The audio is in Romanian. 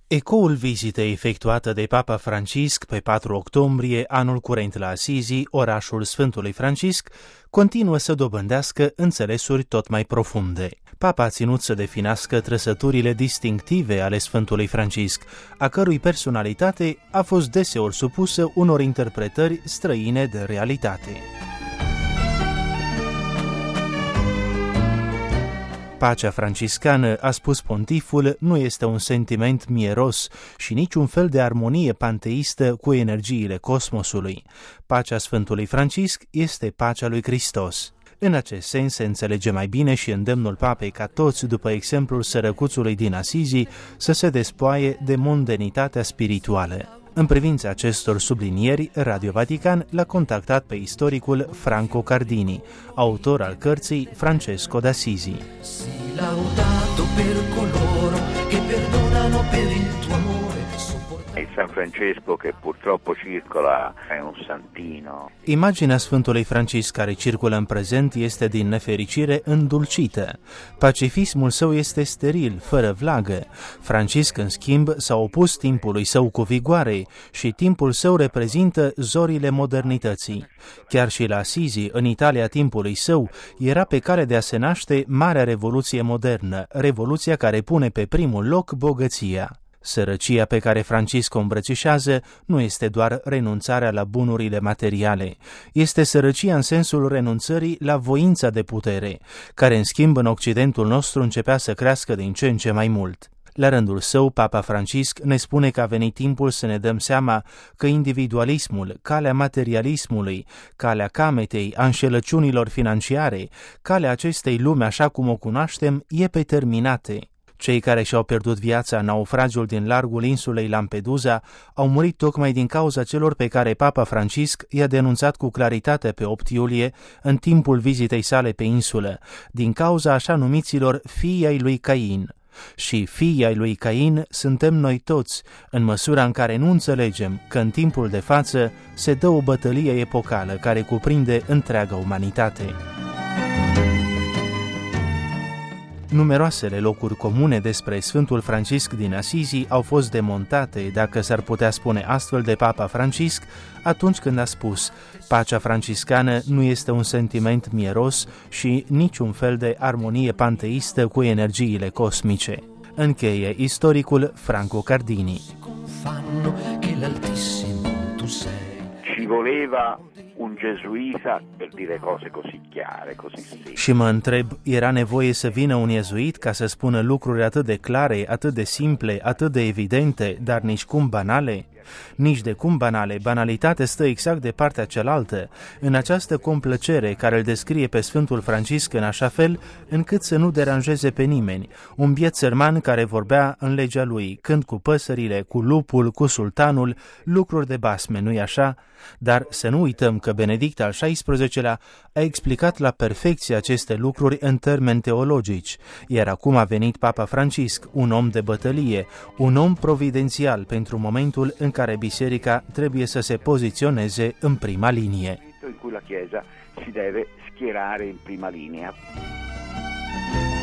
Ecoul vizitei efectuată de Papa Francisc pe 4 octombrie anul curent la Assisi, orașul Sfântului Francisc, continuă să dobândească înțelesuri tot mai profunde. Papa a ținut să definească trăsăturile distinctive ale Sfântului Francisc, a cărui personalitate a fost deseori supusă unor interpretări străine de realitate. Pacea franciscană, a spus pontiful, nu este un sentiment mieros și niciun fel de armonie panteistă cu energiile cosmosului. Pacea Sfântului Francisc este pacea lui Hristos. În acest sens se înțelege mai bine și îndemnul papei ca toți, după exemplul sărăcuțului din Assisi, să se despoaie de mondanitatea spirituală. În privința acestor sublinieri, Radio Vatican l-a contactat pe istoricul Franco Cardini, autor al cărții Francesco d'Assisi. Sii laudato per coloro che perdonano per il tuo amore. Il San Francesco che purtroppo circola è un santino. Imaginea Sfântului Francisc care circulă în prezent este din nefericire îndulcită. Pacifismul său este steril, fără vlagă. Francisc, în schimb, s-a opus timpului său cu vigoare și timpul său reprezintă zorile modernității. Chiar și la Assisi, în Italia timpului său, era pe cale de a se naște marea revoluție modernă, revoluția care pune pe primul loc bogăția. Sărăcia pe care Francisc o îmbrățișează nu este doar renunțarea la bunurile materiale, este sărăcia în sensul renunțării la voința de putere, care în schimb în Occidentul nostru începea să crească din ce în ce mai mult. La rândul său, Papa Francisc ne spune că a venit timpul să ne dăm seama că individualismul, calea materialismului, calea cametei, a înșelăciunilor financiare, calea acestei lumi așa cum o cunoaștem, e pe terminate. Cei care și-au pierdut viața în naufragiul din largul insulei Lampedusa au murit tocmai din cauza celor pe care Papa Francisc i-a denunțat cu claritate pe 8 iulie în timpul vizitei sale pe insulă, din cauza așa numiților fii ai lui Cain. Și fii ai lui Cain suntem noi toți, în măsura în care nu înțelegem că în timpul de față se dă o bătălie epocală care cuprinde întreaga umanitate. Numeroasele locuri comune despre Sfântul Francisc din Assisi au fost demontate, dacă s-ar putea spune astfel, de Papa Francisc atunci când a spus: pacea franciscană nu este un sentiment mieros și niciun fel de armonie panteistă cu energiile cosmice. Încheie istoricul Franco Cardini. Ci voleva un gesuita per dire cose così chiare, così semplici. Și mă întreb, era nevoie să vină un iezuit ca să spună lucruri atât de clare, atât de simple, atât de evidente, dar nici cum banale? Nici de cum banale, banalitatea stă exact de partea cealaltă, în această complăcere care îl descrie pe Sfântul Francisc în așa fel încât să nu deranjeze pe nimeni, un biet sărman care vorbea în legea lui, când cu păsările, cu lupul, cu sultanul, lucruri de basme, nu-i așa? Dar să nu uităm că Benedict al XVI-lea a explicat la perfecție aceste lucruri în termeni teologici, iar acum a venit Papa Francisc, un om de bătălie, un om providențial pentru momentul în care biserica trebuie să se poziționeze în prima linie. In cui la Chiesa si deve schierare in prima linea.